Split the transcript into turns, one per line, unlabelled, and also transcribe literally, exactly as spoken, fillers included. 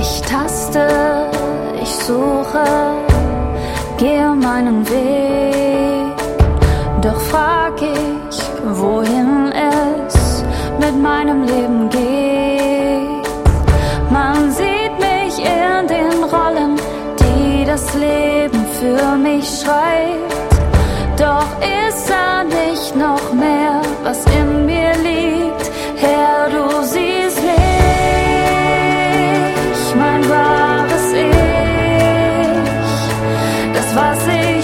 Ich taste, ich suche, gehe meinen Weg, doch frag ich, wohin es mit meinem Leben geht. Man sieht mich in den Rollen, die das Leben für mich schreibt, doch ist da nicht noch mehr, was in mir liegt. Herr, du siehst mich, mein wahres Ich, das, was ich